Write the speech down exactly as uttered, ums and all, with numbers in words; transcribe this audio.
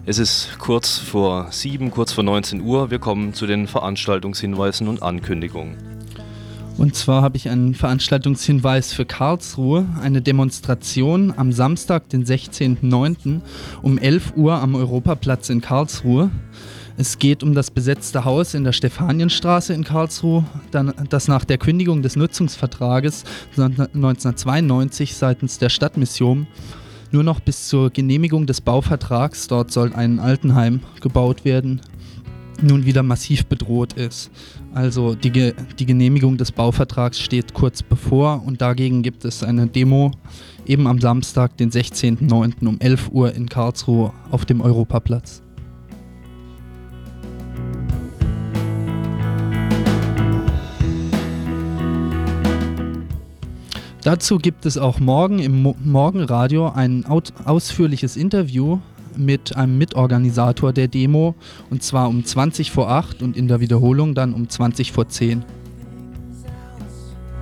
Es ist kurz vor sieben, kurz vor neunzehn Uhr. Wir kommen zu den Veranstaltungshinweisen und Ankündigungen. Und zwar habe ich einen Veranstaltungshinweis für Karlsruhe, eine Demonstration am Samstag, den sechzehnten neunten um elf Uhr am Europaplatz in Karlsruhe. Es geht um das besetzte Haus in der Stefanienstraße in Karlsruhe, das nach der Kündigung des Nutzungsvertrages neunzehnhundertzweiundneunzig seitens der Stadtmission nur noch bis zur Genehmigung des Bauvertrags, dort soll ein Altenheim gebaut werden, nun wieder massiv bedroht ist. Also die, Ge- die Genehmigung des Bauvertrags steht kurz bevor und dagegen gibt es eine Demo eben am Samstag, den sechzehnten neunten um elf Uhr in Karlsruhe auf dem Europaplatz. Dazu gibt es auch morgen im Mo- Morgenradio ein out- ausführliches Interview mit einem Mitorganisator der Demo, und zwar um zwanzig vor acht und in der Wiederholung dann um zwanzig vor zehn.